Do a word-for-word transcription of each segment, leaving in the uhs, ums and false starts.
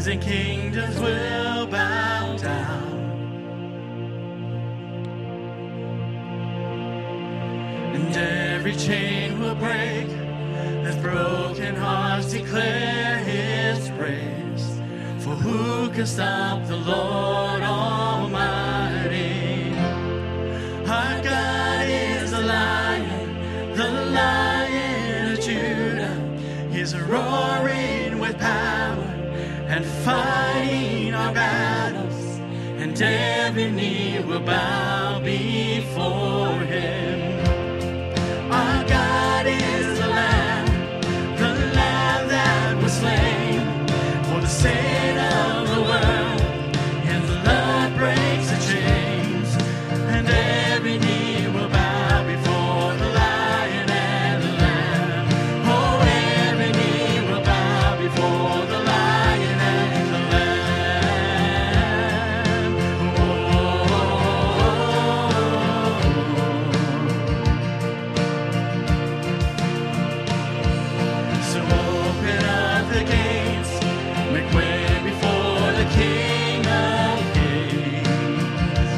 and kingdoms will bow down, and every chain will break as broken hearts declare his praise. For who can stop the Lord Almighty? Our God is a lion, the Lion of Judah. He's roaring with power and fighting our battles, and every knee will bow before him. Our God is the Lamb, the Lamb that was slain for the sin of the world. His blood breaks the chains, and every knee will bow before the Lion and the Lamb. Oh, every knee will bow before the Lion and the Lamb. Oh. So open up the gates, make way before the King of Kings.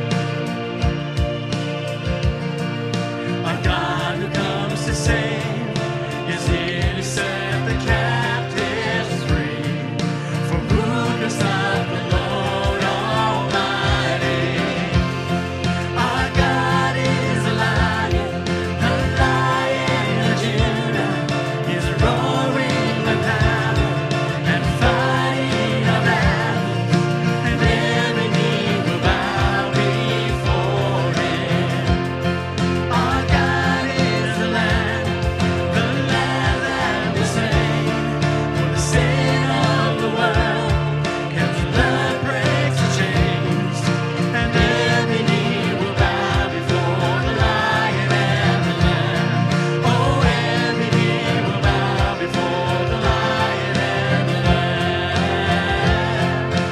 Our God who comes to save is here to set the captives free. For who can stop the Lord Almighty? Our God is a lion, the Lion of Judah. He's roaring with power and fighting our battles, and every knee will bow before him. Our God is the Lamb, the Lamb that was slain for the sin of the world. His blood breaks the chains, and every knee will bow before the Lion and the Lamb. Oh, every knee will bow before the Lion and the Lamb.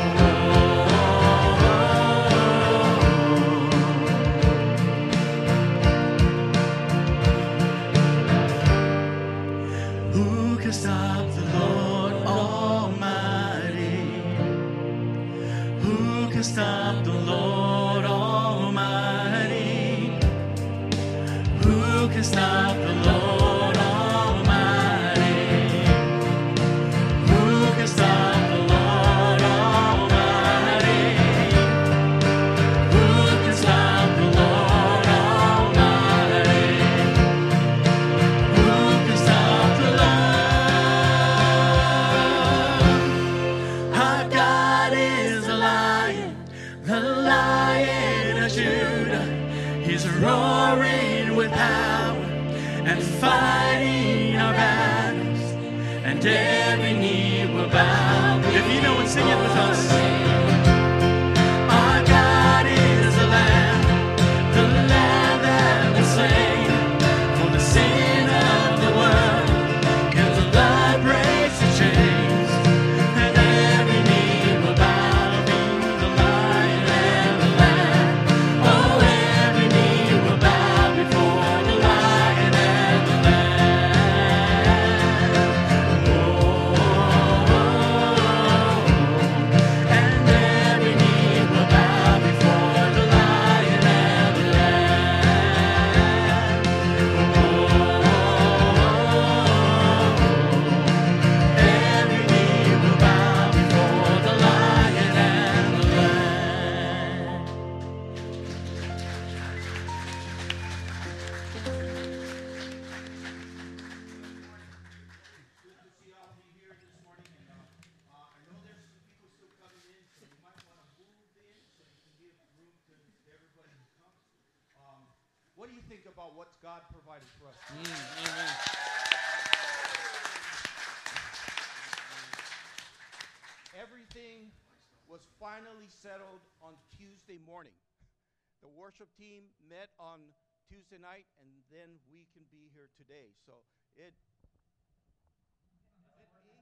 Who can stop the Lord Almighty? Who can stop the Lord Almighty? Who can stop the Lord Almighty? Who can stop the Lord Almighty? Who can stop the Lord Almighty? Who can stop the Lord? Our God is a lion, the Lion of Judah. He's roaring with power and fighting our battles, and every knee will bow. If you know it, sing it with us. Our God is the Lamb, the Lamb that was slain for the sin of the world. His blood breaks the chains, and every knee will bow before the Lion and the Lamb. Oh, every knee will bow before the Lion and the Lamb. Oh, and every knee will bow before the Lion and the Lamb. Every knee will bow before the Lion and the Lamb. Good to see all of you here this morning, and uh, uh, I know there's some people still coming in, so you might want to move in so you can give room to everybody who comes. Um, what do you think about what God provided for us? Amen. Everything was finally settled on Tuesday morning. The worship team met on Tuesday night, and then we can be here today. So it. Is it me?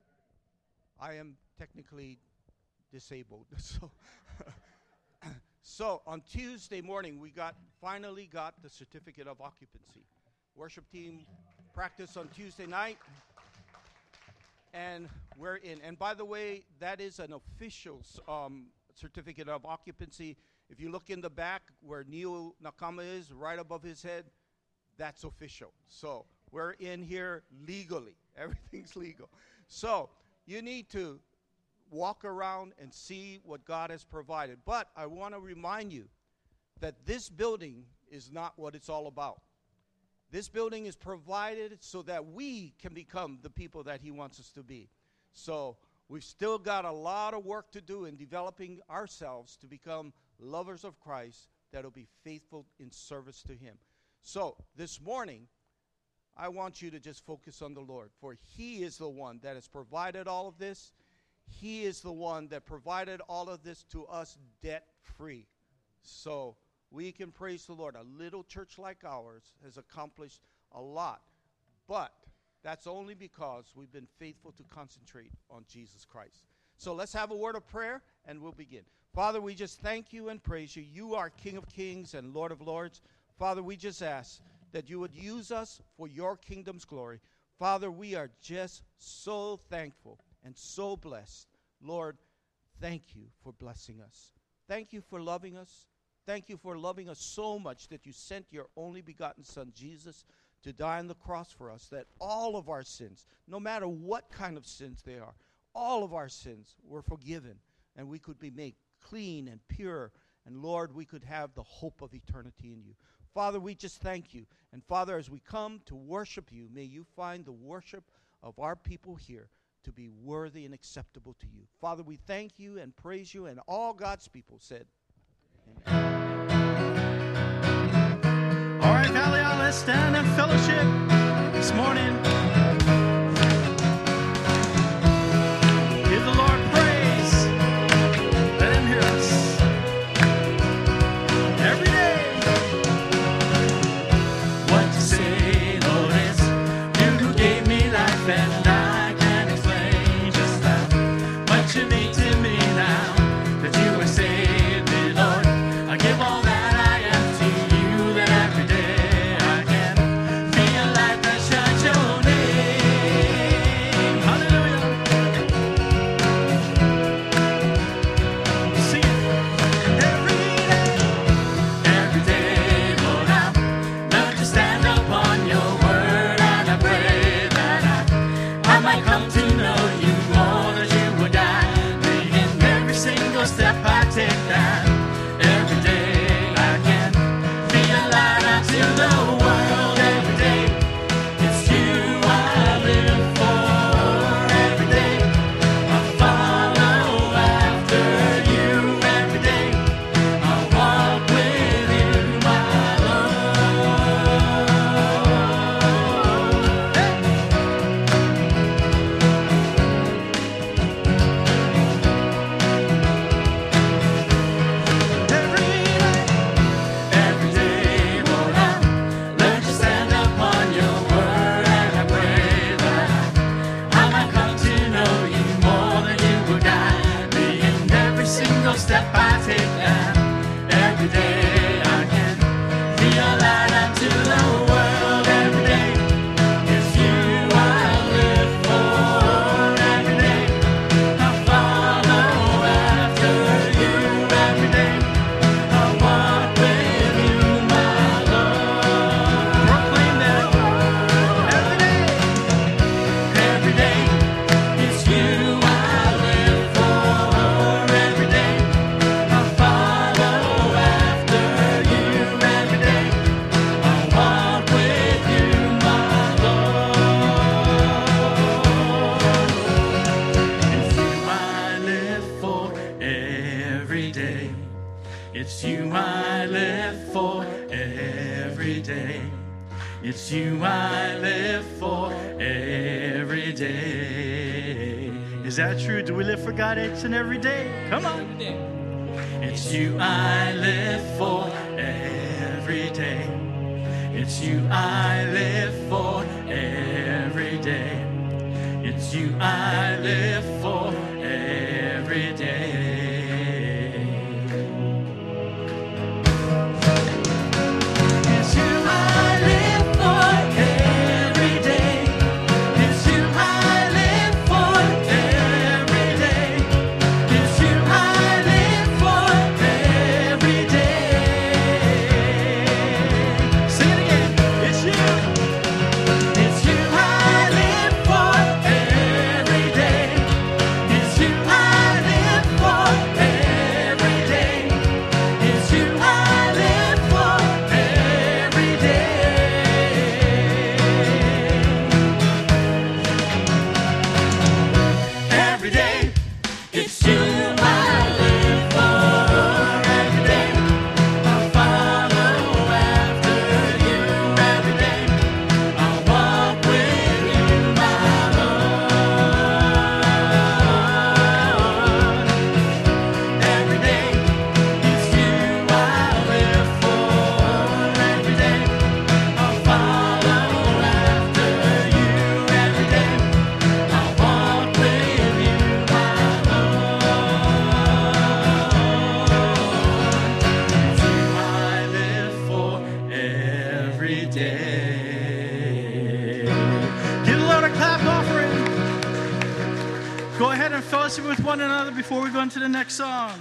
I am technically disabled, so So on Tuesday morning, we got finally got the certificate of occupancy. Worship team practiced on Tuesday night, and we're in. And by the way, that is an official um, certificate of occupancy. If you look in the back where Neil Nakama is, right above his head, that's official. So we're in here legally. Everything's legal. So you need to walk around and see what God has provided. But I want to remind you that this building is not what it's all about. This building is provided so that we can become the people that he wants us to be. So we've still got a lot of work to do in developing ourselves to become lovers of Christ that will be faithful in service to him. So this morning, I want you to just focus on the Lord, for he is the one that has provided all of this. He is the one that provided all of this to us debt-free. So we can praise the Lord. A little church like ours has accomplished a lot. But that's only because we've been faithful to concentrate on Jesus Christ. So let's have a word of prayer, and we'll begin. Father, we just thank you and praise you. You are King of kings and Lord of lords. Father, we just ask that you would use us for your kingdom's glory. Father, we are just so thankful and so blessed. Lord, thank you for blessing us. Thank you for loving us. Thank you for loving us so much that you sent your only begotten Son, Jesus, to die on the cross for us, that all of our sins, no matter what kind of sins they are, all of our sins were forgiven, and we could be made clean and pure, and Lord, we could have the hope of eternity in you. Father, we just thank you. And Father, as we come to worship you, may you find the worship of our people here to be worthy and acceptable to you. Father, we thank you and praise you, and all God's people said, amen. All right, Valley, let's stand and fellowship this morning. Give the Lord praise. Let him hear us. Every day. What to say, Lord, is you who gave me life, and I can't explain just how much you mean to me now that you have saved me, Lord. I give all that I am to you, that every day I can feel light that shines your name. Hallelujah. Sing it. Every day. Every day, Lord, I've learned to stand upon your word, and I pray that I, I might come to know you more, that you would guide me in every single step I take, that every day I can be a light out to the world. Every day, it's you I live for. Every day, I follow after you. Every day, I walk with you, my Lord. Every day. Every day, Lord, I learn to stand upon your word, and I pray that I might come to know you more, than you would guide me in every single step I take, and every day I can be a light unto the world. Every day, it's you I live for. Every day, I follow after you. Every day, I walk with you, my Lord. Proclaim that. Every day. Every day, it's you I live for. Every day, I follow after you. Every day, I walk with you, my Lord. It's you I live for every day. It's you I live for every day. Is that true? Do we live for God each and every day? Come on. It's you I live for every day. It's you I live for every day. It's you I live for every day. day. Give the Lord a clap offering. Go ahead and fellowship with one another before we go into the next song.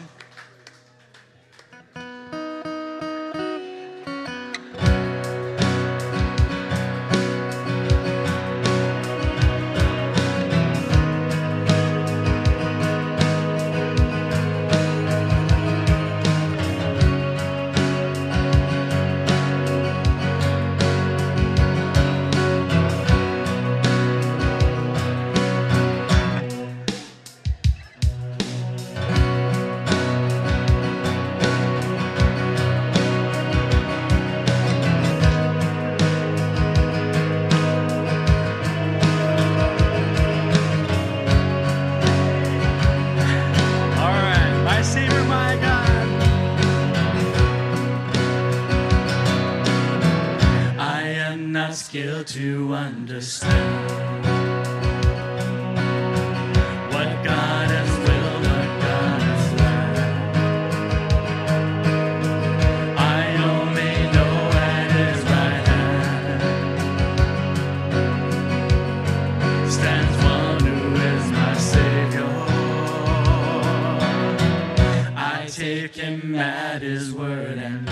Skill to understand what God has willed, what God has planned. I only know at His right hand stands one who is my Savior. I take Him at His word and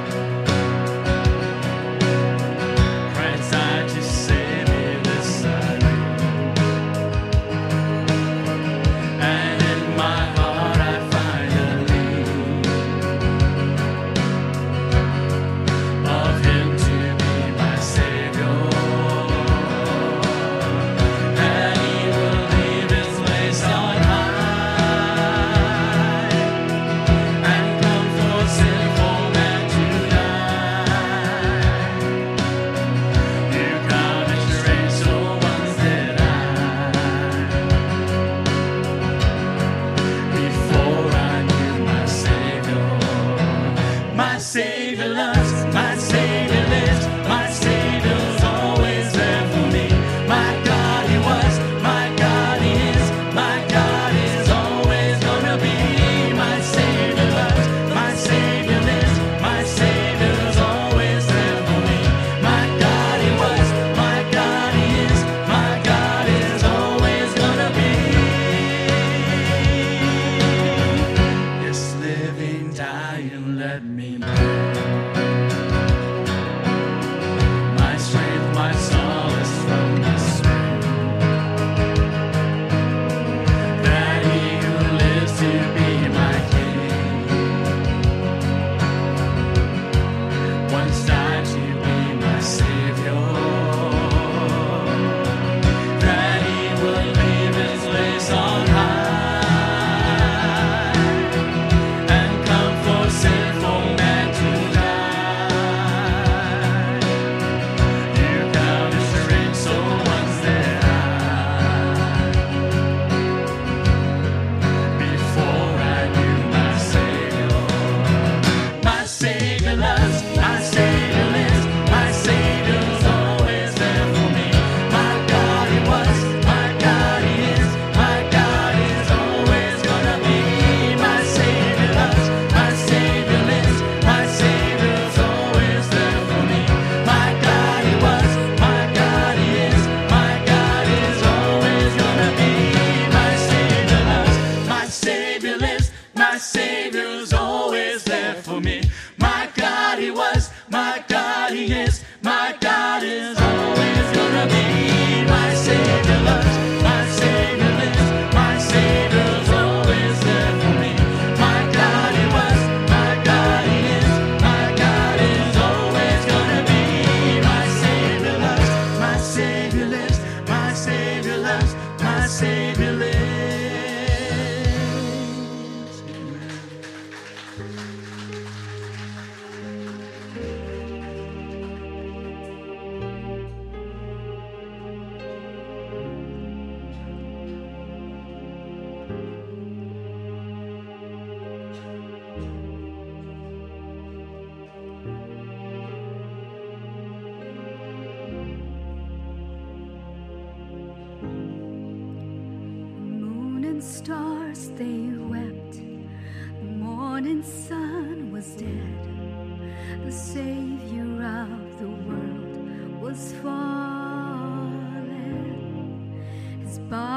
stars they wept, the morning sun was dead, the Savior of the world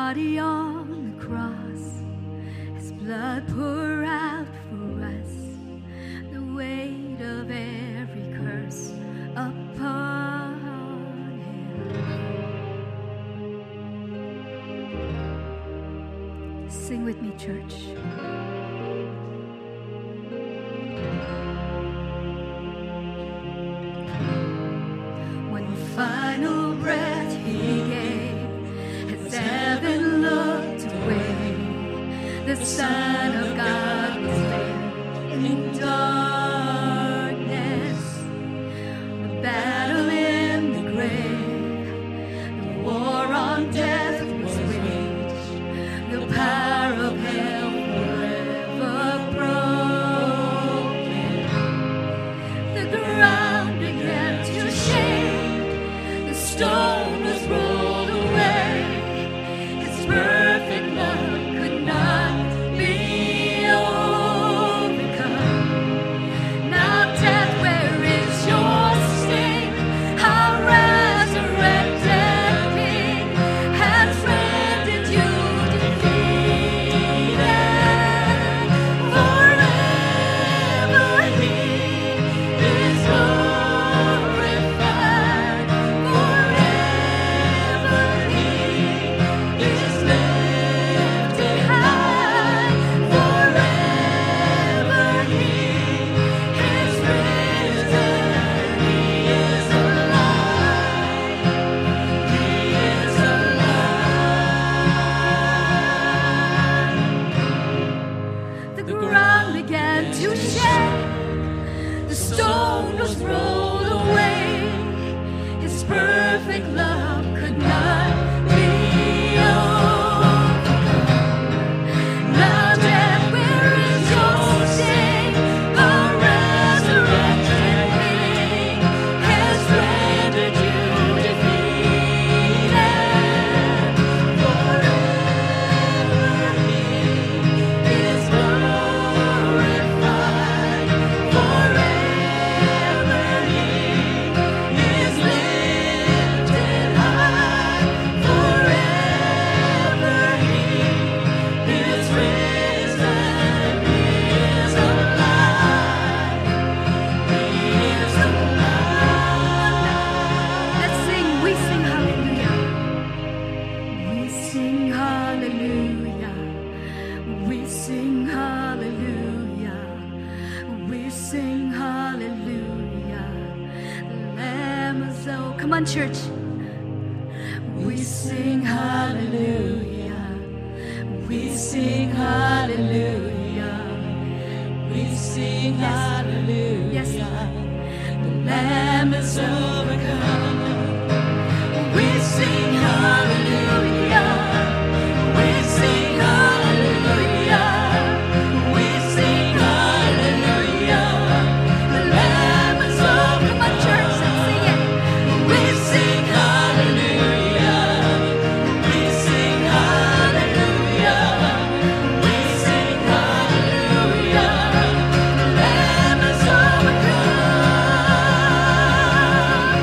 body on the cross, his blood poured out for us, the weight of every curse upon him. Sing with me, church. One final breath he gave, as heaven looked away, the Son of God was laid in darkness. The battle in the grave, the war on death was waged, the power of hell forever broken. The ground began to shake, the stone was rolled away, his perfect love could not be overcome. Now death, where is your sting? Our resurrected King has rendered you defeated. Forever he is glorified. Forever he is lifted high. Forever he is risen. He is alive. He is alive. The ground began to shake, the stone was rolled away, his perfect love could not be overcome. Now death, where is your sting? Our resurrected King has rendered you defeated. Forever he is glorified. Forever he is lifted high. Forever he is risen. He is alive. He is alive. Let's sing. We sing hallelujah. We sing hallelujah. We sing hallelujah. We sing hallelujah. Lamb is oh, come on, church. We sing hallelujah. We sing hallelujah. We sing hallelujah. Yes, the Lamb is overcome. We sing hallelujah. We sing hallelujah. We sing hallelujah. The Lamb is overcome. Come on, church, let's sing it. We sing hallelujah. We sing hallelujah. We sing hallelujah. The Lamb is overcome.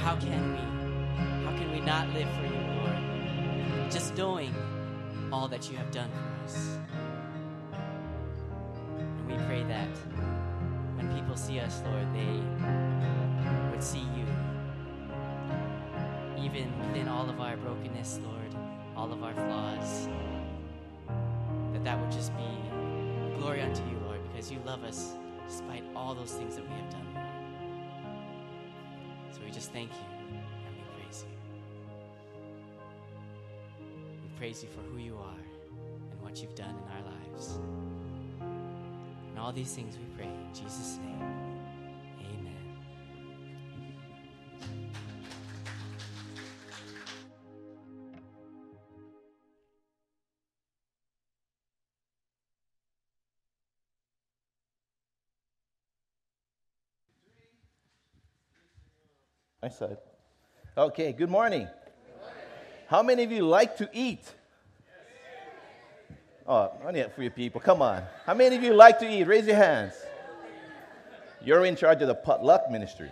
how can we? How can we not live for you, Lord? Just knowing all that you have done for us. And we pray that when people see us, Lord, they would see you. Even within all of our brokenness, Lord, all of our flaws, that that would just be glory unto you, Lord, because you love us despite all those things that we have done, Lord. So we just thank you and we praise you. We praise you for who you are and what you've done in our lives. And all these things we pray in Jesus' name. Amen. I said. Okay, good morning. How many of you like to eat? Oh, I need for you people. Come on. How many of you like to eat? Raise your hands. You're in charge of the potluck ministry.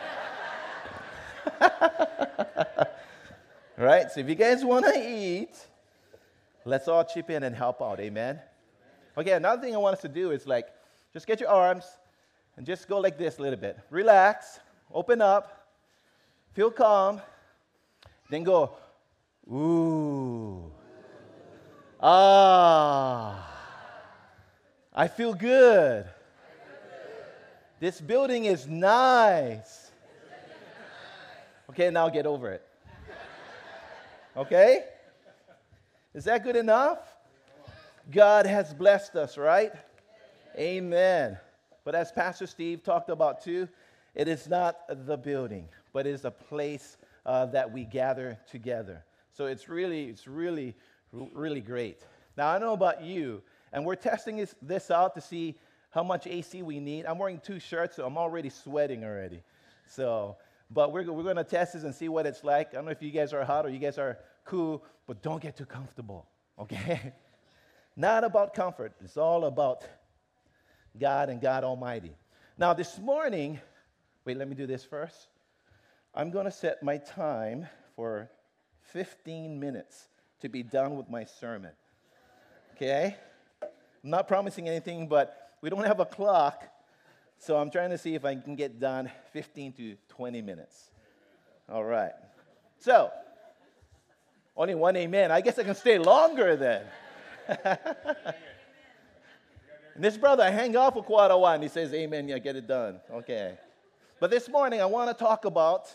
Right? So if you guys want to eat, let's all chip in and help out. Amen? Okay, another thing I want us to do is like, just get your arms and just go like this a little bit. Relax. Open up. Feel calm. Then go, ooh. Ah. I feel good. This building is nice. Okay, now get over it. Okay? Is that good enough? God has blessed us, right? Amen. But as Pastor Steve talked about too, it is not the building, but it is a place uh, that we gather together. So it's really, it's really, really great. Now, I don't know about you, and we're testing this, this out to see how much A C we need. I'm wearing two shirts, so I'm already sweating already. So, but we're, we're going to test this and see what it's like. I don't know if you guys are hot or you guys are cool, but don't get too comfortable, okay? Not about comfort. It's all about God and God Almighty. Now, this morning, wait, let me do this first. I'm going to set my time for fifteen minutes to be done with my sermon. Okay? I'm not promising anything, but we don't have a clock, so I'm trying to see if I can get done fifteen to twenty minutes. All right. So, only one amen. I guess I can stay longer then. And this brother, I hang off for quite a while, and he says, amen, yeah, get it done. Okay. But this morning, I want to talk about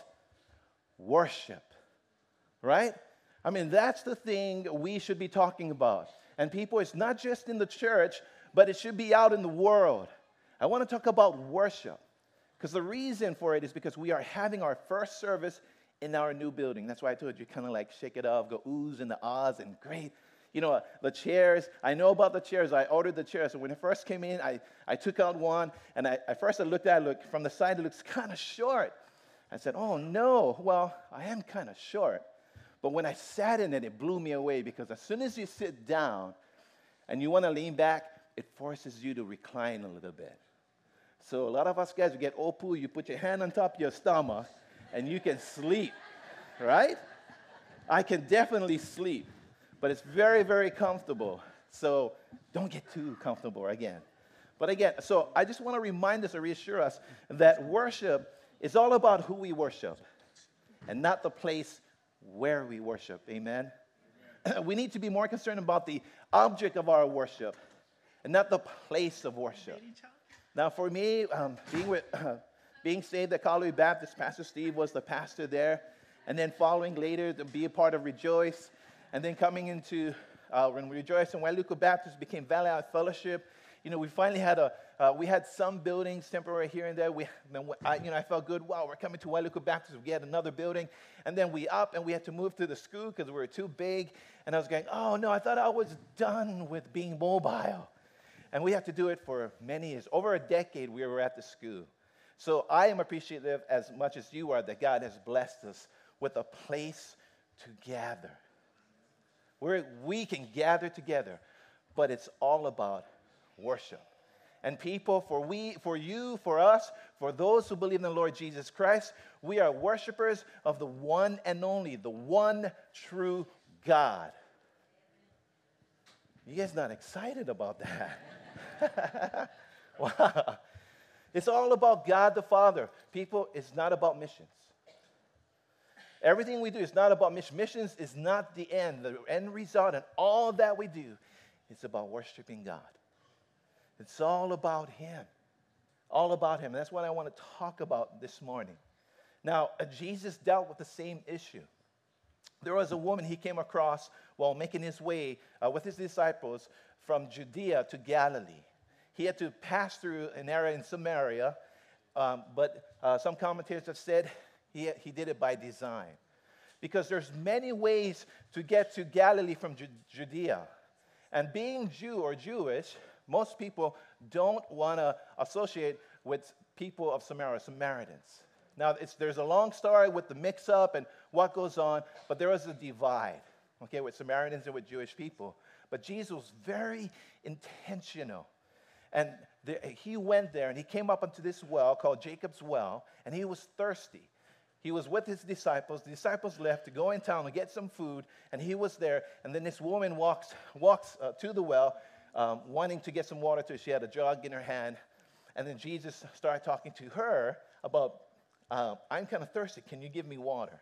worship, right? I mean, that's the thing we should be talking about. And people, it's not just in the church, but it should be out in the world. I want to talk about worship, because the reason for it is because we are having our first service in our new building. That's why I told you, kind of like shake it off, go oohs and the ahs, and great. You know, the chairs, I know about the chairs. I ordered the chairs. So when it first came in, I, I took out one, and I, at first I looked at it, look, from the side, it looks kind of short. I said, oh, no. Well, I am kind of short. But when I sat in it, it blew me away, because as soon as you sit down and you want to lean back, it forces you to recline a little bit. So a lot of us guys, we get opu, you put your hand on top of your stomach, and you can sleep, right? I can definitely sleep. But it's very, very comfortable. So don't get too comfortable again. But again, so I just want to remind us or reassure us that worship is all about who we worship and not the place where we worship. Amen? Amen. We need to be more concerned about the object of our worship and not the place of worship. Now, for me, um, being, with, uh, being saved at Calvary Baptist, Pastor Steve was the pastor there. And then following later to be a part of Rejoice. And then coming into, uh, when we Rejoice and Wailuku Baptist became Valley Out Fellowship, you know, we finally had a, uh, we had some buildings temporary here and there. We, then I, you know, I felt good. Wow, we're coming to Wailuku Baptist. We had another building. And then we up and we had to move to the school because we were too big. And I was going, oh, no, I thought I was done with being mobile. And we had to do it for many years. Over a decade, we were at the school. So I am appreciative as much as you are that God has blessed us with a place to gather. Where we can gather together, but it's all about worship. And people, for we, for you, for us, for those who believe in the Lord Jesus Christ, we are worshipers of the one and only, the one true God. You guys not excited about that? Wow. It's all about God the Father. People, it's not about missions. Everything we do is not about missions. Missions is not the end. The end result and all that we do is about worshiping God. It's all about Him. All about Him. And that's what I want to talk about this morning. Now, uh, Jesus dealt with the same issue. There was a woman he came across while making his way uh, with his disciples from Judea to Galilee. He had to pass through an area in Samaria, um, but uh, some commentators have said he, he did it by design. Because there's many ways to get to Galilee from Ju- Judea. And being Jew or Jewish, most people don't want to associate with people of Samaria, Samaritans. Now, it's, there's a long story with the mix-up and what goes on, but there was a divide, okay, with Samaritans and with Jewish people. But Jesus was very intentional. And the, he went there, and he came up onto this well called Jacob's Well, and he was thirsty. He was with his disciples. The disciples left to go in town to get some food, and he was there. And then this woman walks, walks uh, to the well, um, wanting to get some water too. She had a jug in her hand. And then Jesus started talking to her about, uh, I'm kind of thirsty. Can you give me water?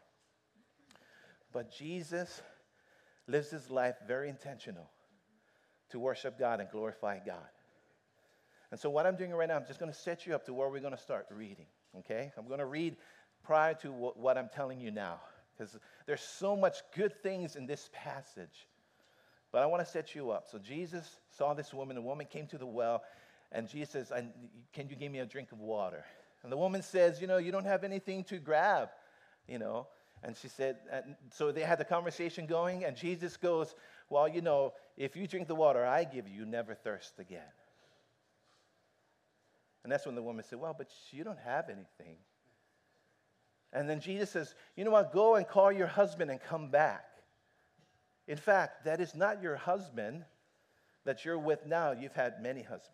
But Jesus lives his life very intentional to worship God and glorify God. And so what I'm doing right now, I'm just going to set you up to where we're going to start reading, okay? I'm going to read prior to what, what I'm telling you now, because there's so much good things in this passage. But I want to set you up. So Jesus saw this woman. The woman came to the well, and Jesus says, I, can you give me a drink of water? And the woman says, you know, you don't have anything to grab, you know. And she said, and so they had the conversation going, and Jesus goes, well, you know, if you drink the water I give you, you never thirst again. And that's when the woman said, well, but you don't have anything. And then Jesus says, you know what, go and call your husband and come back. In fact, that is not your husband that you're with now. You've had many husbands.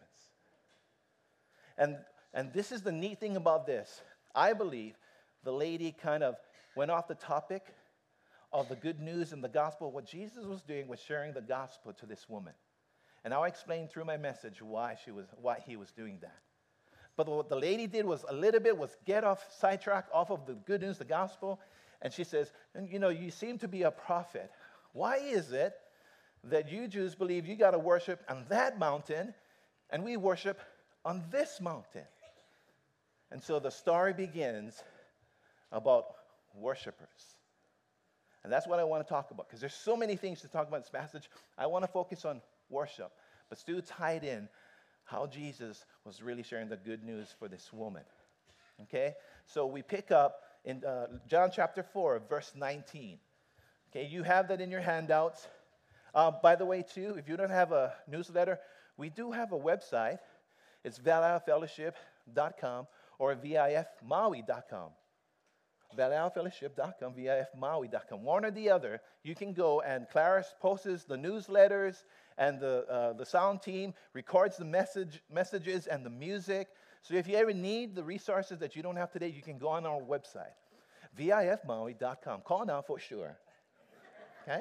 And, and this is the neat thing about this. I believe the lady kind of went off the topic of the good news and the gospel. What Jesus was doing was sharing the gospel to this woman. And I'll explain through my message why she was, why he was doing that. But what the lady did was a little bit was get off, sidetrack off of the good news, the gospel. And she says, you know, you seem to be a prophet. Why is it that you Jews believe you got to worship on that mountain and we worship on this mountain? And so the story begins about worshipers. And that's what I want to talk about, because there's so many things to talk about in this passage. I want to focus on worship, but still tied in how Jesus was really sharing the good news for this woman. Okay? So we pick up in uh, John chapter four, verse nineteen. Okay, you have that in your handouts. Uh, by the way, too, if you don't have a newsletter, we do have a website. It's valhalla fellowship dot com or V I F Maui dot com. valhalla fellowship dot com, V I F Maui dot com. One or the other, you can go, and Clarice posts the newsletters, and the uh, the sound team records the message messages and the music. So if you ever need the resources that you don't have today, you can go on our website, V I F Maui dot com. Call now for sure. Okay?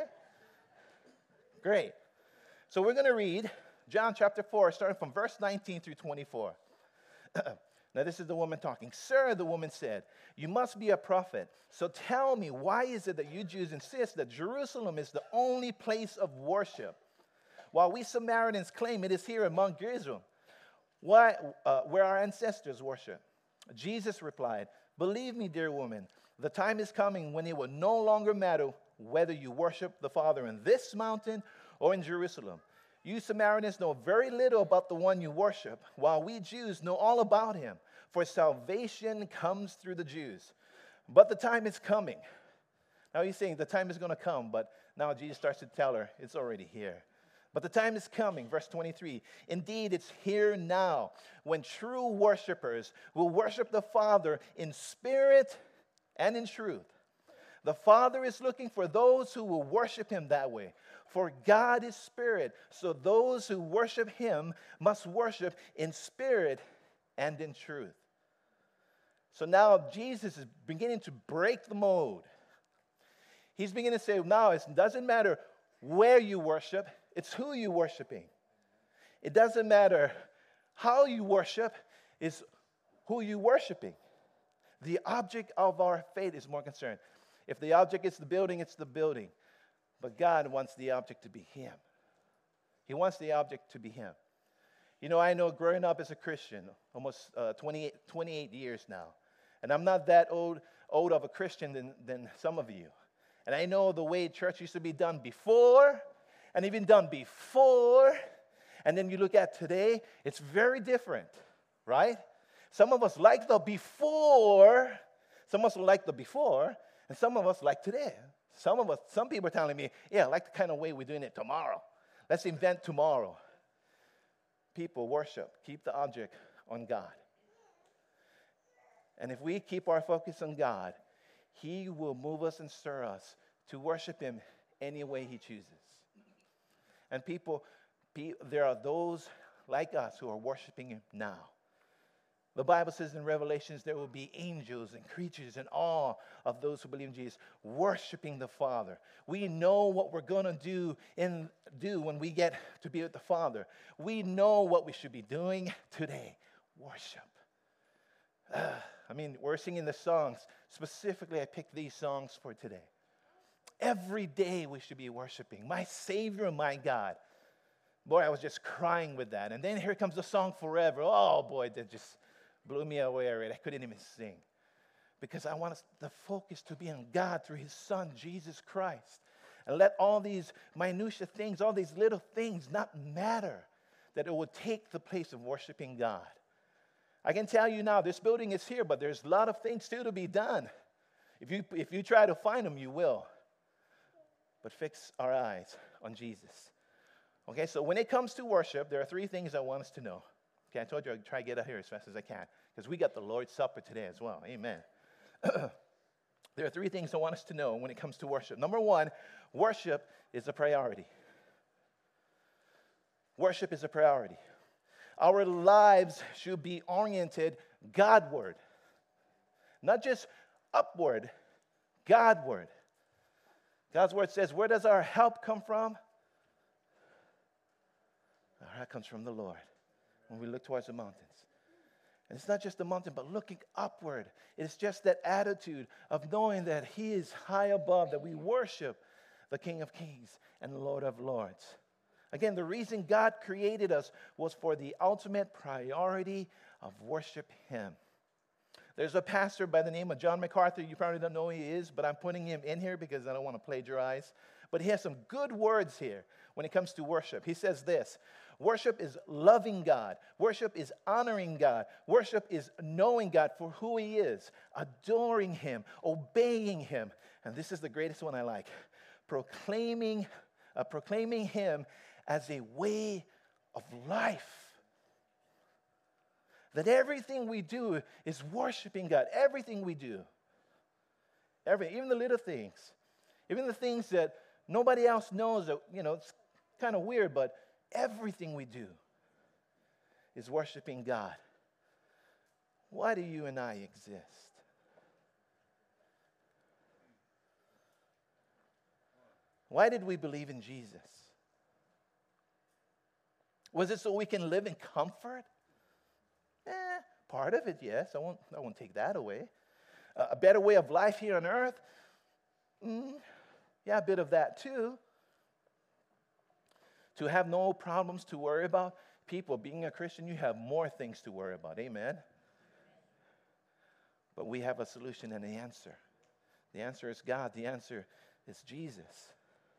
Great. So we're going to read John chapter four, starting from verse nineteen through twenty-four. Now this is the woman talking. Sir, the woman said, you must be a prophet. So tell me, why is it that you Jews insist that Jerusalem is the only place of worship, while we Samaritans claim it is here in Mount Gerizim, why, uh, where our ancestors worship? Jesus replied, believe me, dear woman, the time is coming when it will no longer matter whether you worship the Father in this mountain or in Jerusalem. You Samaritans know very little about the one you worship, while we Jews know all about him, for salvation comes through the Jews. But the time is coming. Now he's saying the time is going to come, but now Jesus starts to tell her it's already here. But the time is coming, verse twenty-three. Indeed, it's here now, when true worshipers will worship the Father in spirit and in truth. The Father is looking for those who will worship him that way. For God is spirit, so those who worship him must worship in spirit and in truth. So now Jesus is beginning to break the mold. He's beginning to say, now it doesn't matter where you worship, it's who you're worshiping. It doesn't matter how you worship, it's who you're worshiping. The object of our faith is more concerned. If the object is the building, it's the building. But God wants the object to be him. He wants the object to be him. You know, I know growing up as a Christian, almost uh, twenty-eight, twenty-eight years now, and I'm not that old, old of a Christian than, than some of you. And I know the way church used to be done before, and even done before, and then you look at today, it's very different, right? Some of us like the before, some of us like the before, and some of us like today. Some of us, some people are telling me, yeah, I like the kind of way we're doing it tomorrow. Let's invent tomorrow. People worship, keep the object on God. And if we keep our focus on God, he will move us and stir us to worship him any way he chooses. And people, there are those like us who are worshiping him now. The Bible says in Revelations there will be angels and creatures and all of those who believe in Jesus worshiping the Father. We know what we're going to do in do when we get to be with the Father. We know what we should be doing today. Worship. Uh, I mean, we're singing the songs. Specifically, I picked these songs for today. Every day we should be worshiping. My Savior, my God. Boy, I was just crying with that. And then here comes the song Forever. Oh, boy, that just blew me away already. I couldn't even sing. Because I want us, the focus to be on God through his Son, Jesus Christ. And let all these minutiae things, all these little things not matter. That it will take the place of worshiping God. I can tell you now, this building is here, but there's a lot of things still to be done. If you, if you try to find them, you will. But fix our eyes on Jesus. Okay, so when it comes to worship, there are three things I want us to know. Okay, I told you I'd try to get out here as fast as I can, because we got the Lord's Supper today as well. Amen. There are three things I want us to know when it comes to worship. Number one, worship is a priority. Worship is a priority. Our lives should be oriented Godward. Not just upward, Godward. God's word says, where does our help come from? Our help comes from the Lord when we look towards the mountains. And it's not just the mountain, but looking upward. It's just that attitude of knowing that he is high above, that we worship the King of Kings and the Lord of Lords. Again, the reason God created us was for the ultimate priority of worship him. There's a pastor by the name of John MacArthur. You probably don't know who he is, but I'm putting him in here because I don't want to plagiarize. But he has some good words here when it comes to worship. He says this: worship is loving God. Worship is honoring God. Worship is knowing God for who he is, adoring him, obeying him. And this is the greatest one I like. Proclaiming, uh, proclaiming him as a way of life. That everything we do is worshiping God. Everything we do. Every, even the little things. Even the things that nobody else knows that, you know, it's kind of weird, but everything we do is worshiping God. Why do you and I exist? Why did we believe in Jesus? Was it so we can live in comfort? Eh, part of it, yes. I won't, I won't take that away. Uh, a better way of life here on earth? Mm, yeah, a bit of that too. To have no problems to worry about. People, being a Christian, you have more things to worry about. Amen? But we have a solution and an answer. The answer is God. The answer is Jesus.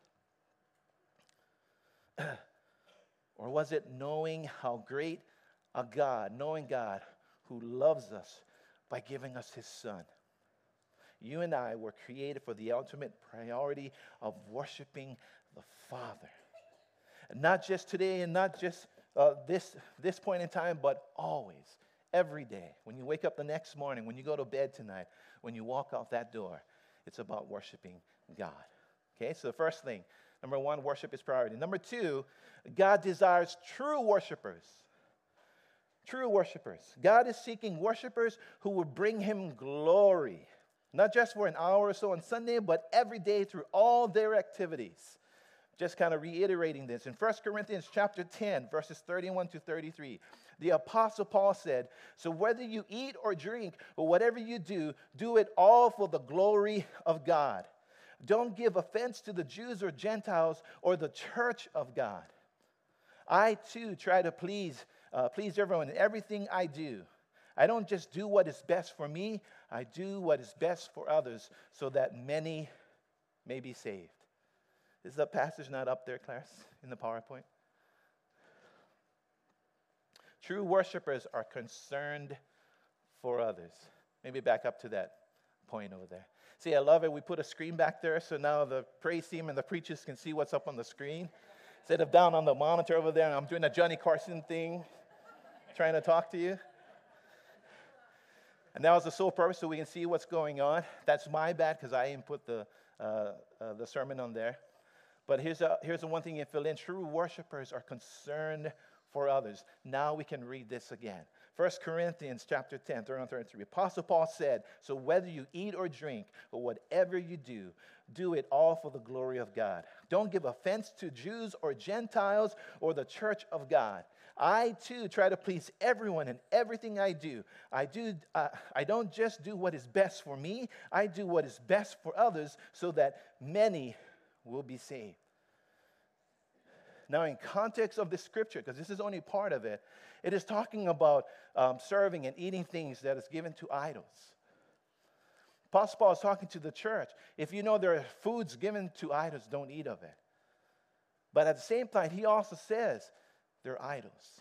Or was it knowing how great a God, knowing God who loves us by giving us his Son? You and I were created for the ultimate priority of worshiping the Father. And not just today and not just uh, this, this point in time, but always, every day. When you wake up the next morning, when you go to bed tonight, when you walk out that door, It's about worshiping God. Okay, so the first thing, number one, worship is priority. Number two, God desires true worshipers. True worshipers. God is seeking worshipers who will bring him glory. Not just for an hour or so on Sunday, but every day through all their activities. Just kind of reiterating this. In First Corinthians chapter ten, verses thirty-one to thirty-three, the Apostle Paul said, so whether you eat or drink or whatever you do, do it all for the glory of God. Don't give offense to the Jews or Gentiles or the church of God. I too try to please, uh, please everyone in everything I do. I don't just do what is best for me, I do what is best for others so that many may be saved. Is the passage not up there, class, in the PowerPoint? True worshipers are concerned for others. Maybe back up to that point over there. See, I love it. We put a screen back there so now the praise team and the preachers can see what's up on the screen. Instead of down on the monitor over there, I'm doing a Johnny Carson thing, trying to talk to you. And that was the sole purpose so we can see what's going on. That's my bad because I didn't put the, uh, uh, the sermon on there. But here's, a, here's the one thing you fill in. True worshipers are concerned for others. Now we can read this again. First Corinthians chapter ten, thirty-one and thirty-three. Apostle Paul said, so whether you eat or drink or whatever you do, do it all for the glory of God. Don't give offense to Jews or Gentiles or the church of God. I too try to please everyone in everything I do. I do. Uh, I don't just do what is best for me. I do what is best for others so that many will be saved. Now, in context of the scripture, because this is only part of it, it is talking about um, serving and eating things that is given to idols. Apostle Paul is talking to the church. If you know there are foods given to idols, don't eat of it. But at the same time, he also says they're idols.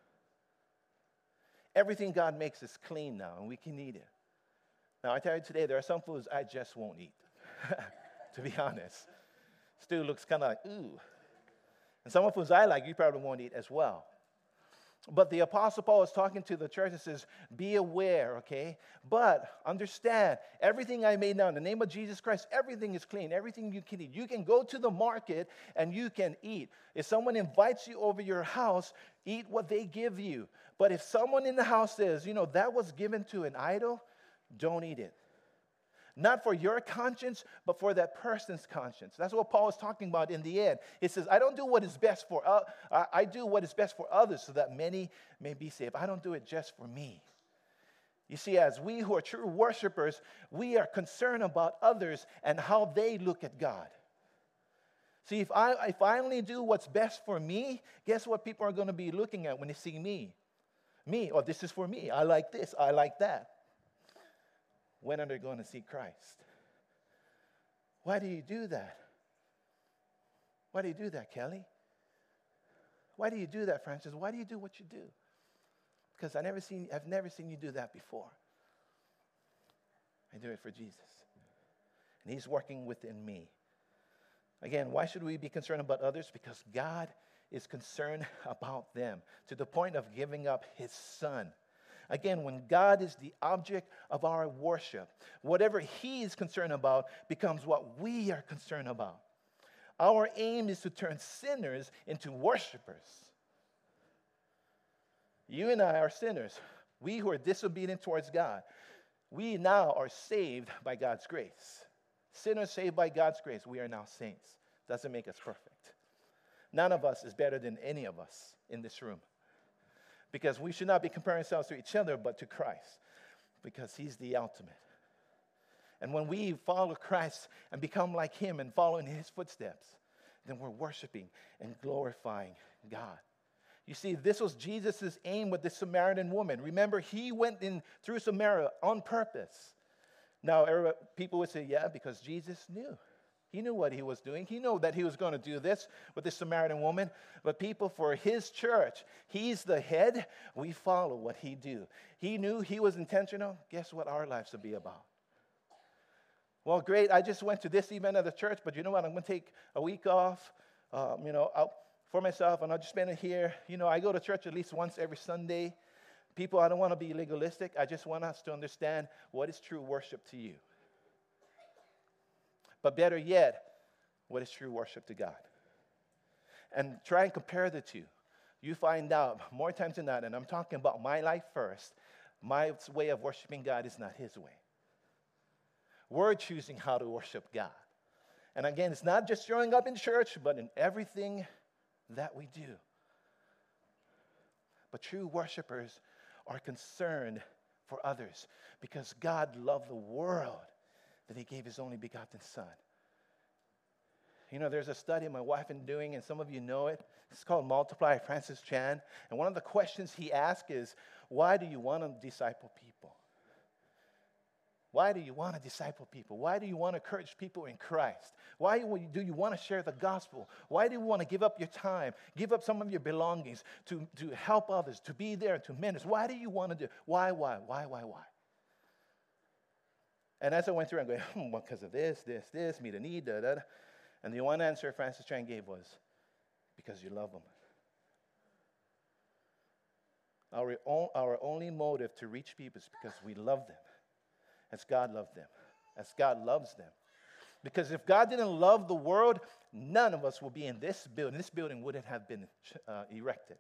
Everything God makes is clean now, and we can eat it. Now, I tell you today, there are some foods I just won't eat, to be honest. Stew looks kind of like, ooh. And some of the foods I like, you probably won't eat as well. But the Apostle Paul is talking to the church and says, be aware, okay? But understand, everything I made now in the name of Jesus Christ, everything is clean, everything you can eat. You can go to the market and you can eat. If someone invites you over your house, eat what they give you. But if someone in the house says, you know, that was given to an idol, don't eat it. Not for your conscience, but for that person's conscience. That's what Paul is talking about in the end. He says, I don't do what is best for, uh, I, I do what is best for others so that many may be saved. I don't do it just for me. You see, as we who are true worshipers, we are concerned about others and how they look at God. See, if I, if I only do what's best for me, guess what people are going to be looking at when they see me? Me, or this is for me. I like this, I like that. When are they going to see Christ? Why do you do that? Why do you do that, Kelly? Why do you do that, Francis? Why do you do what you do? Because I never seen, I've never seen you do that before. I do it for Jesus. And he's working within me. Again, why should we be concerned about others? Because God is concerned about them to the point of giving up his son. Again, when God is the object of our worship, whatever he is concerned about becomes what we are concerned about. Our aim is to turn sinners into worshipers. You and I are sinners. We who are disobedient towards God, we now are saved by God's grace. Sinners saved by God's grace. We are now saints. Doesn't make us perfect. None of us is better than any of us in this room. Because we should not be comparing ourselves to each other, but to Christ. Because he's the ultimate. And when we follow Christ and become like him and follow in his footsteps, then we're worshiping and glorifying God. You see, this was Jesus' aim with the Samaritan woman. Remember, he went in through Samaria on purpose. Now, people would say, yeah, because Jesus knew. He knew what he was doing. He knew that he was going to do this with the Samaritan woman. But people, for his church, he's the head. We follow what he do. He knew he was intentional. Guess what our lives will be about? Well, great. I just went to this event at the church, but you know what? I'm going to take a week off, um, you know, out for myself, and I'll just spend it here. You know, I go to church at least once every Sunday. People, I don't want to be legalistic. I just want us to understand what is true worship to you. But better yet, what is true worship to God? And try and compare the two. You find out more times than not, and I'm talking about my life first, my way of worshiping God is not his way. We're choosing how to worship God. And again, it's not just showing up in church, but in everything that we do. But true worshipers are concerned for others because God loved the world that he gave his only begotten Son. You know, there's a study my wife is doing, and some of you know it. It's called Multiply, Francis Chan. And one of the questions he asks is, why do you want to disciple people? Why do you want to disciple people? Why do you want to encourage people in Christ? Why do you want to share the gospel? Why do you want to give up your time, give up some of your belongings to, to help others, to be there, to minister? Why do you want to do? Why, why, why, why, why? And as I went through, I'm going, hmm, well, because of this, this, this, meet a need, da, da, da. And the one answer Francis Chan gave was, because you love them. Our, own, our only motive to reach people is because we love them, as God loved them, as God loves them. Because if God didn't love the world, none of us will be in this building. This building wouldn't have been uh, erected.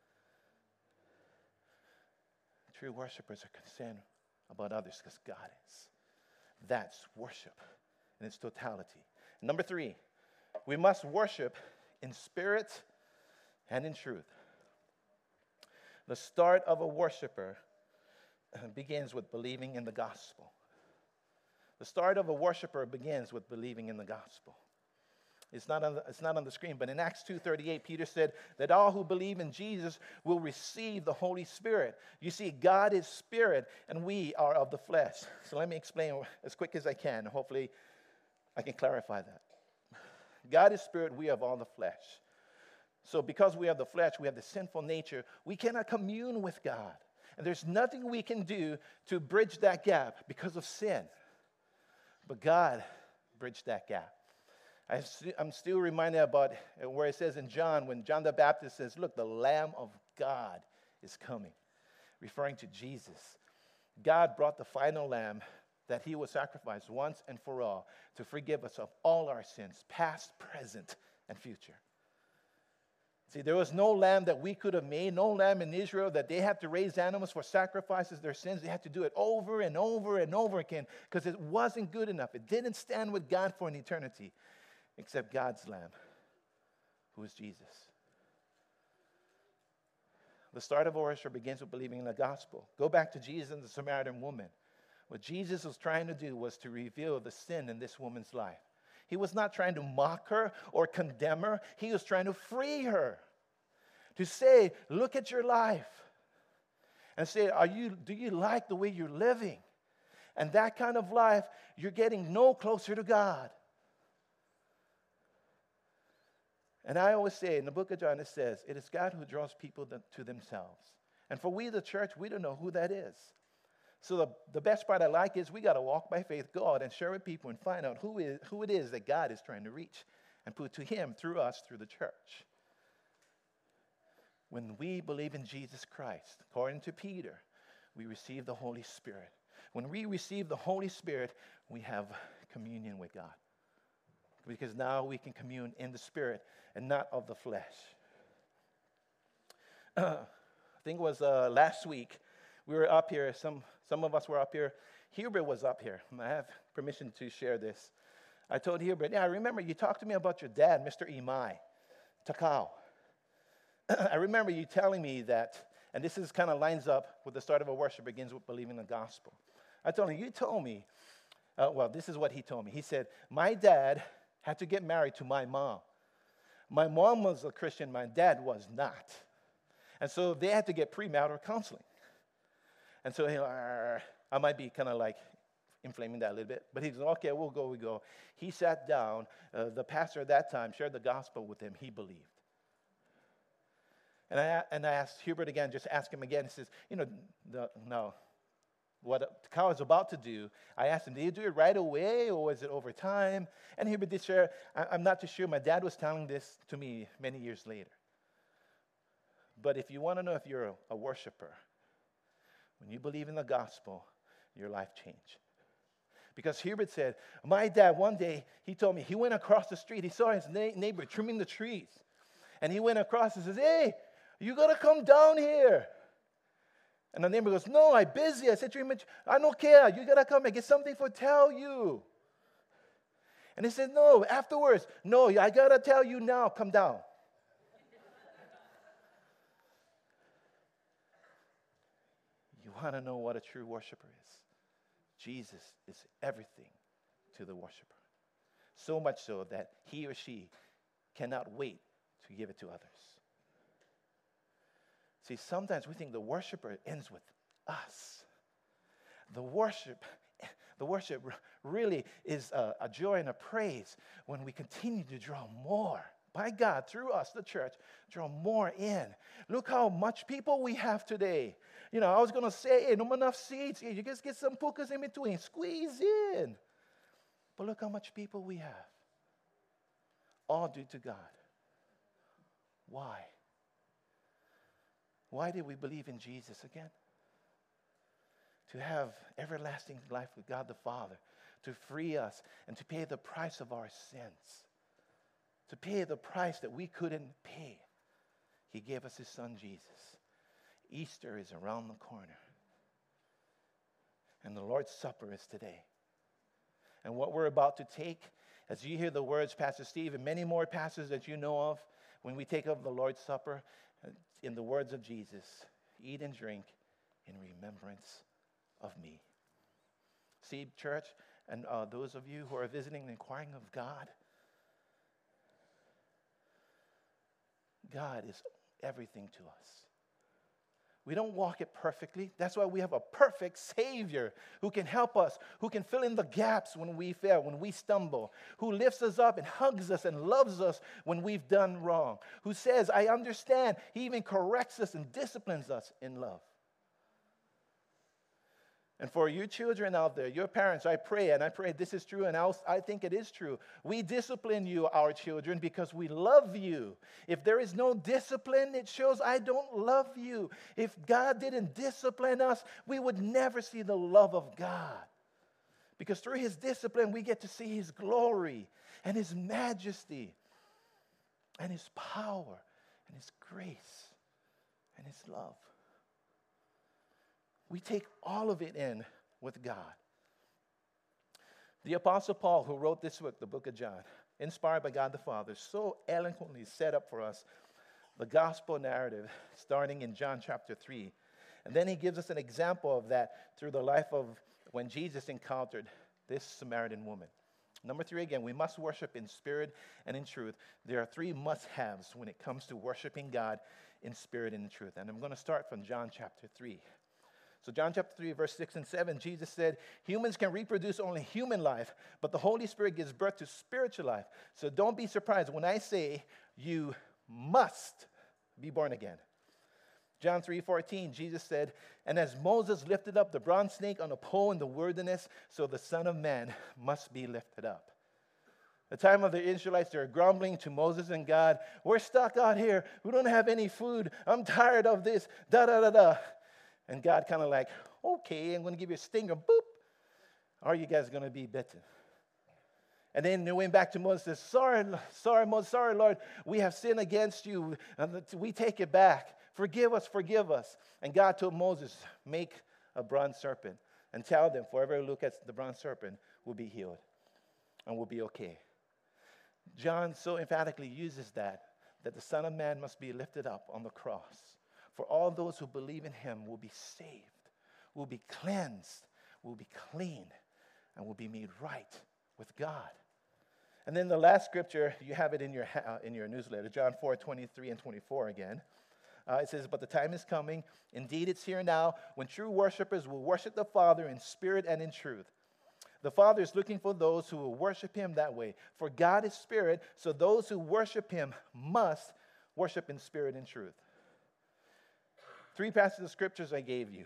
True worshipers are concerned about others because God is. That's worship in its totality. Number three, we must worship in spirit and in truth. The start of a worshiper begins with believing in the gospel. The start of a worshiper begins with believing in the gospel. It's not on the, it's not on the screen, but in Acts two thirty-eight, Peter said that all who believe in Jesus will receive the Holy Spirit. You see, God is spirit, and we are of the flesh. So let me explain as quick as I can. Hopefully, I can clarify that. God is spirit, we have all the flesh. So because we have the flesh, we have the sinful nature, we cannot commune with God. And there's nothing we can do to bridge that gap because of sin. But God bridged that gap. I, I'm still reminded about where it says in John, when John the Baptist says, look, the Lamb of God is coming, referring to Jesus. God brought the final Lamb that he was sacrificed once and for all to forgive us of all our sins, past, present, and future. See, there was no lamb that we could have made, no lamb in Israel that they had to raise animals for sacrifices, their sins. They had to do it over and over and over again because it wasn't good enough. It didn't stand with God for an eternity, except God's lamb, who is Jesus. The start of worship begins with believing in the gospel. Go back to Jesus and the Samaritan woman. What Jesus was trying to do was to reveal the sin in this woman's life. He was not trying to mock her or condemn her. He was trying to free her. To say, look at your life. And say, are you, do you like the way you're living? And that kind of life, you're getting no closer to God. And I always say, in the book of John, it says, it is God who draws people to themselves. And for we, the church, we don't know who that is. So the, the best part I like is we got to walk by faith, God, and share with people and find out who, is, who it is that God is trying to reach and put to him through us, through the church. When we believe in Jesus Christ, according to Peter, we receive the Holy Spirit. When we receive the Holy Spirit, we have communion with God. Because now we can commune in the Spirit and not of the flesh. Uh, I think it was uh, last week, we were up here, some, some of us were up here. Hubert was up here. I have permission to share this. I told Hubert, yeah, I remember you talked to me about your dad, Mister Imai, Takao. I remember you telling me that, and this is kind of lines up with the start of a worship begins with believing the gospel. I told him, you told me, uh, well, this is what he told me. He said, my dad had to get married to my mom. My mom was a Christian, my dad was not. And so they had to get premarital counseling. And so uh, I might be kind of like inflaming that a little bit. But he said, okay, we'll go, we go. He sat down. Uh, the pastor at that time shared the gospel with him. He believed. And I, and I asked Hubert again, just ask him again. He says, you know, the, no. What Takao was about to do, I asked him, did you do it right away or was it over time? And Hubert did share, I, I'm not too sure. My dad was telling this to me many years later. But if you want to know if you're a, a worshiper, when you believe in the gospel, your life changed. Because Hubert said, my dad, one day, he told me, he went across the street. He saw his na- neighbor trimming the trees. And he went across and says, hey, you got to come down here. And the neighbor goes, no, I'm busy. I said, I don't care. You got to come and get something for tell you. And he said, no, afterwards. No, I got to tell you now. Come down. You want to know what a true worshiper is? Jesus is everything to the worshiper. So much so that he or she cannot wait to give it to others. See, sometimes we think the worshiper ends with us. The worship, the worship really is a, a joy and a praise when we continue to draw more by God through us, the church, draw more in. Look how much people we have today. You know, I was going to say, hey, no enough seats. Hey, you just get some pukas in between. Squeeze in. But look how much people we have. All due to God. Why? Why did we believe in Jesus again? To have everlasting life with God the Father, to free us and to pay the price of our sins, to pay the price that we couldn't pay. He gave us his son Jesus. Easter is around the corner. And the Lord's Supper is today. And what we're about to take, as you hear the words, Pastor Steve, and many more pastors that you know of, when we take up the Lord's Supper, in the words of Jesus, eat and drink in remembrance of me. See, church, and uh, those of you who are visiting and inquiring of God, God is everything to us. We don't walk it perfectly. That's why we have a perfect Savior who can help us, who can fill in the gaps when we fail, when we stumble, who lifts us up and hugs us and loves us when we've done wrong, who says, I understand. He even corrects us and disciplines us in love. And for you children out there, your parents, I pray, and I pray this is true, and I'll, I think it is true. We discipline you, our children, because we love you. If there is no discipline, it shows I don't love you. If God didn't discipline us, we would never see the love of God. Because through his discipline, we get to see his glory and his majesty and his power and his grace and his love. We take all of it in with God. The Apostle Paul, who wrote this book, the book of John, inspired by God the Father, so eloquently set up for us the gospel narrative starting in John chapter three. And then he gives us an example of that through the life of when Jesus encountered this Samaritan woman. Number three, again, we must worship in spirit and in truth. There are three must-haves when it comes to worshiping God in spirit and in truth. And I'm going to start from John chapter three. So John chapter three, verse six and seven, Jesus said, humans can reproduce only human life, but the Holy Spirit gives birth to spiritual life. So don't be surprised when I say you must be born again. John three fourteen, Jesus said, and as Moses lifted up the bronze snake on a pole in the wilderness, so the Son of Man must be lifted up. The time of the Israelites, they're grumbling to Moses and God, we're stuck out here. We don't have any food. I'm tired of this. Da da da da. And God kind of like, okay, I'm going to give you a stinger. Boop. Are you guys going to be bitten? And then they went back to Moses and said, sorry, sorry, Moses, sorry, Lord, we have sinned against you. And we take it back. Forgive us, forgive us. And God told Moses, make a bronze serpent and tell them, whoever look at the bronze serpent will be healed and will be okay. John so emphatically uses that, that the Son of Man must be lifted up on the cross. For all those who believe in him will be saved, will be cleansed, will be clean, and will be made right with God. And then the last scripture, you have it in your uh, in your newsletter, John four, twenty-three and twenty-four again. Uh, it says, but the time is coming, indeed it's here now, when true worshipers will worship the Father in spirit and in truth. The Father is looking for those who will worship him that way. For God is spirit, so those who worship him must worship in spirit and truth. Three passages of scriptures I gave you.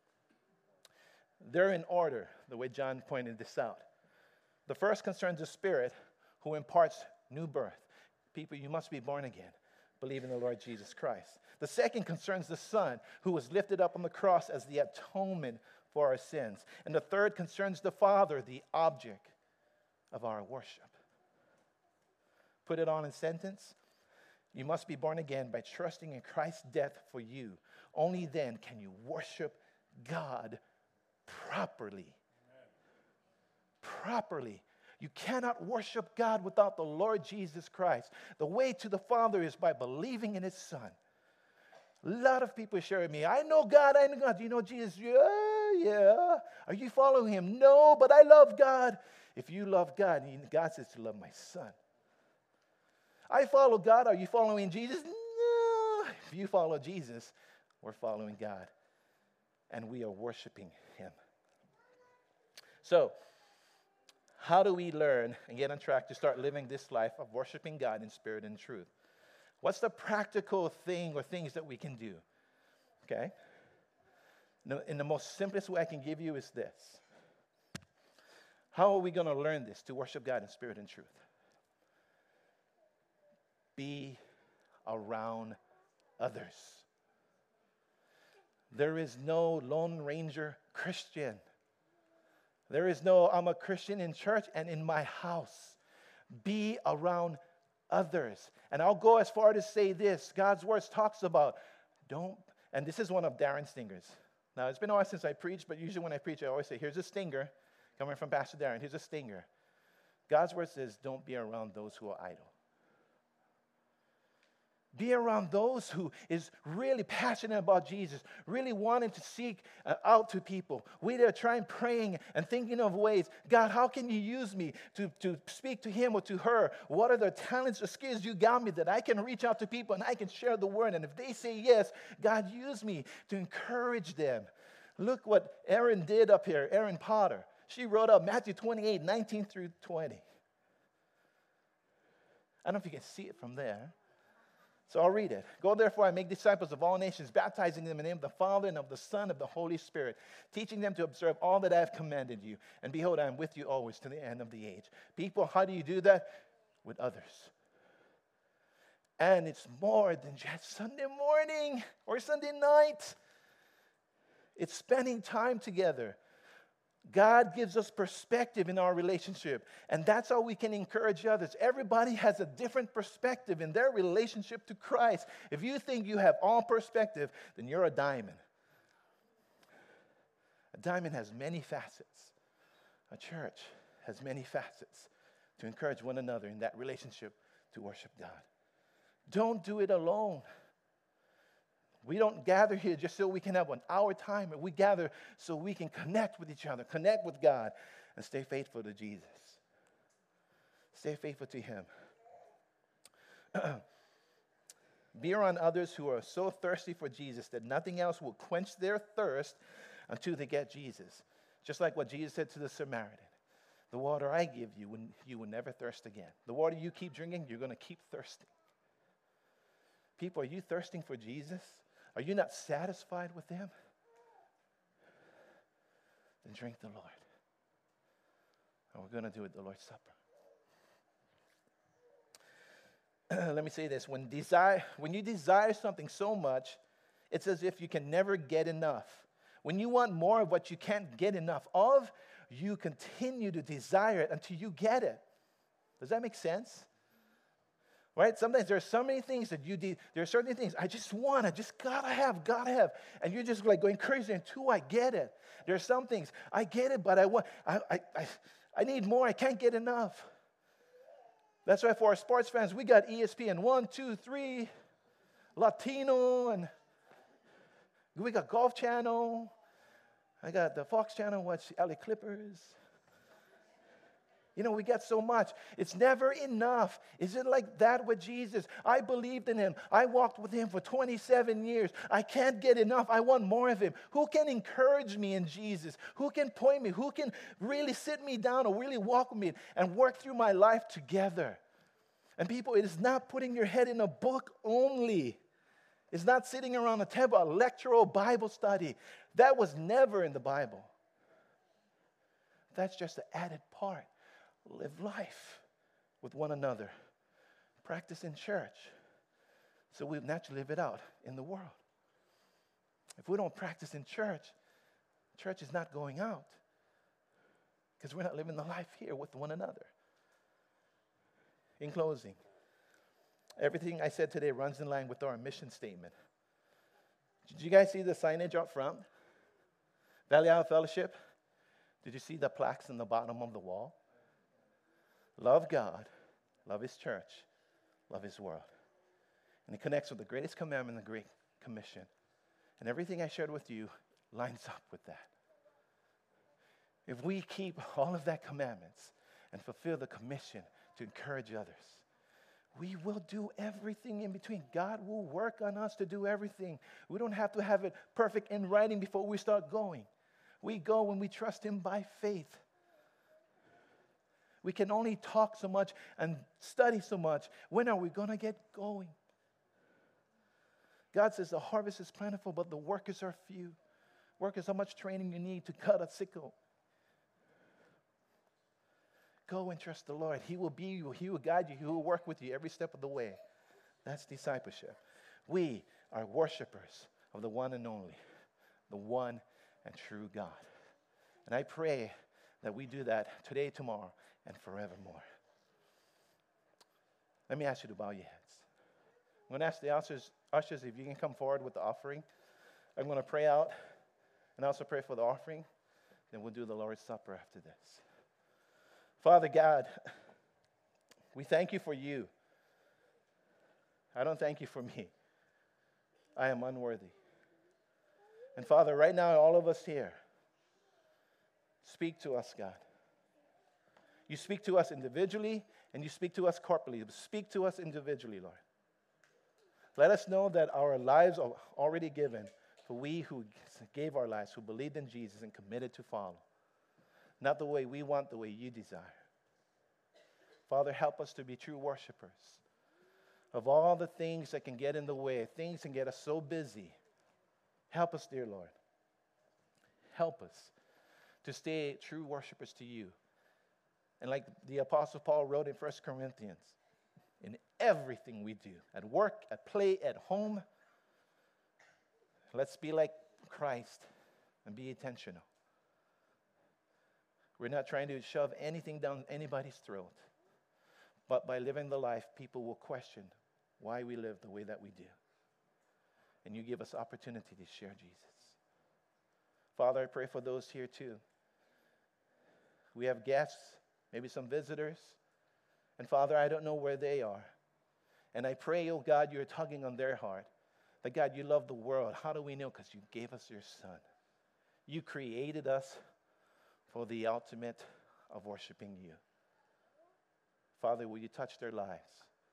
They're in order, the way John pointed this out. The first concerns the Spirit who imparts new birth. People, you must be born again. Believe in the Lord Jesus Christ. The second concerns the Son who was lifted up on the cross as the atonement for our sins. And the third concerns the Father, the object of our worship. Put it on in sentence. You must be born again by trusting in Christ's death for you. Only then can you worship God properly. Properly. You cannot worship God without the Lord Jesus Christ. The way to the Father is by believing in His Son. A lot of people share with me, I know God, I know God. Do you know Jesus? Yeah, yeah. Are you following Him? No, but I love God. If you love God, God says to love my Son. I follow God. Are you following Jesus? No. If you follow Jesus, we're following God. And we are worshiping Him. So, how do we learn and get on track to start living this life of worshiping God in spirit and truth? What's the practical thing or things that we can do? Okay? In the most simplest way I can give you is this. How are we going to learn this, to worship God in spirit and truth? Be around others. There is no Lone Ranger Christian. There is no, I'm a Christian in church and in my house. Be around others. And I'll go as far to say this. God's Word talks about, don't, and this is one of Darren Stinger's. Now, it's been a while since I preached, but usually when I preach, I always say, here's a stinger, coming from Pastor Darren, here's a stinger. God's Word says, don't be around those who are idle. Be around those who is really passionate about Jesus, really wanting to seek uh, out to people. We are trying, praying, and thinking of ways. God, how can you use me to, to speak to him or to her? What are the talents or skills you got me that I can reach out to people and I can share the word? And if they say yes, God, use me to encourage them. Look what Erin did up here, Erin Potter. She wrote up Matthew twenty-eight, nineteen through twenty. I don't know if you can see it from there. So I'll read it. Go therefore and make disciples of all nations, baptizing them in the name of the Father and of the Son and of the Holy Spirit, teaching them to observe all that I have commanded you. And behold, I am with you always to the end of the age. People, how do you do that? With others. And it's more than just Sunday morning or Sunday night. It's spending time together. God gives us perspective in our relationship, and that's how we can encourage others. Everybody has a different perspective in their relationship to Christ. If you think you have all perspective, then you're a diamond. A diamond has many facets. A church has many facets to encourage one another in that relationship to worship God. Don't do it alone. We don't gather here just so we can have an hour time. We gather so we can connect with each other, connect with God, and stay faithful to Jesus. Stay faithful to Him. Be around others who are so thirsty for Jesus that nothing else will quench their thirst until they get Jesus. Just like what Jesus said to the Samaritan. The water I give you, you will never thirst again. The water you keep drinking, you're going to keep thirsting. People, are you thirsting for Jesus? Are you not satisfied with Him? Then drink the Lord. And we're going to do it the Lord's Supper. Let me say this. When, desire, when you desire something so much, it's as if you can never get enough. When you want more of what you can't get enough of, you continue to desire it until you get it. Does that make sense? Right? Sometimes there are so many things that you do. There are certain things I just want. I just gotta have, gotta have. And you're just like going crazy until I get it. There are some things I get it, but I want. I, I, I, I need more. I can't get enough. That's why for our sports fans, we got E S P N one, two, three, Latino, and we got Golf Channel. I got the Fox Channel. Watch L A Clippers. You know, we get so much. It's never enough. Is it like that with Jesus? I believed in Him. I walked with Him for twenty-seven years. I can't get enough. I want more of Him. Who can encourage me in Jesus? Who can point me? Who can really sit me down or really walk with me and work through my life together? And people, it is not putting your head in a book only. It's not sitting around a table, a lectural Bible study. That was never in the Bible. That's just the added part. Live life with one another. Practice in church. So we naturally live it out in the world. If we don't practice in church, church is not going out because we're not living the life here with one another. In closing, everything I said today runs in line with our mission statement. Did you guys see the signage up front? Valley Isle Fellowship? Did you see the plaques in the bottom of the wall? Love God, love His church, love His world. And it connects with the greatest commandment, the Great Commission. And everything I shared with you lines up with that. If we keep all of that commandments and fulfill the commission to encourage others, we will do everything in between. God will work on us to do everything. We don't have to have it perfect in writing before we start going. We go when we trust Him by faith. We can only talk so much and study so much. When are we going to get going? God says the harvest is plentiful, but the workers are few. Workers, how much training you need to cut a sickle? Go and trust the Lord. He will be you. He will guide you. He will work with you every step of the way. That's discipleship. We are worshipers of the one and only, the one and true God. And I pray that we do that today, tomorrow, and forevermore. Let me ask you to bow your heads. I'm going to ask the ushers, ushers if you can come forward with the offering. I'm going to pray out and also pray for the offering. Then we'll do the Lord's Supper after this. Father God, we thank you for you. I don't thank you for me. I am unworthy. And Father, right now, all of us here, speak to us, God. You speak to us individually, and you speak to us corporately. Speak to us individually, Lord. Let us know that our lives are already given for we who gave our lives, who believed in Jesus and committed to follow. Not the way we want, the way you desire. Father, help us to be true worshipers of all the things that can get in the way, things can get us so busy. Help us, dear Lord. Help us to stay true worshipers to you. And like the Apostle Paul wrote in First Corinthians, in everything we do, at work, at play, at home, let's be like Christ and be intentional. We're not trying to shove anything down anybody's throat. But by living the life, people will question why we live the way that we do. And you give us opportunity to share Jesus. Father, I pray for those here too. We have guests, maybe some visitors. And Father, I don't know where they are. And I pray, oh God, you're tugging on their heart. That God, you love the world. How do we know? Because you gave us your Son. You created us for the ultimate of worshiping you. Father, will you touch their lives?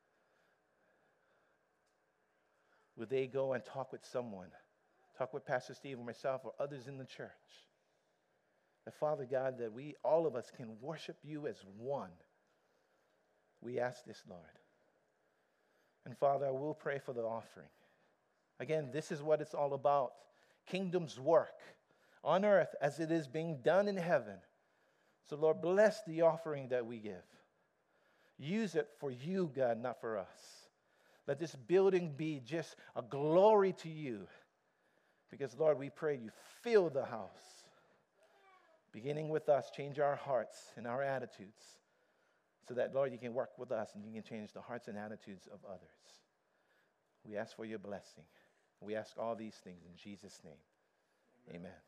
Will they go and talk with someone? Talk with Pastor Steve or myself or others in the church. That Father God, that we, all of us, can worship you as one. We ask this, Lord. And Father, I will pray for the offering. Again, this is what it's all about. Kingdom's work on earth as it is being done in heaven. So Lord, bless the offering that we give. Use it for you, God, not for us. Let this building be just a glory to you. Because, Lord, we pray you fill the house. Beginning with us, change our hearts and our attitudes. So that, Lord, you can work with us and you can change the hearts and attitudes of others. We ask for your blessing. We ask all these things in Jesus' name. Amen.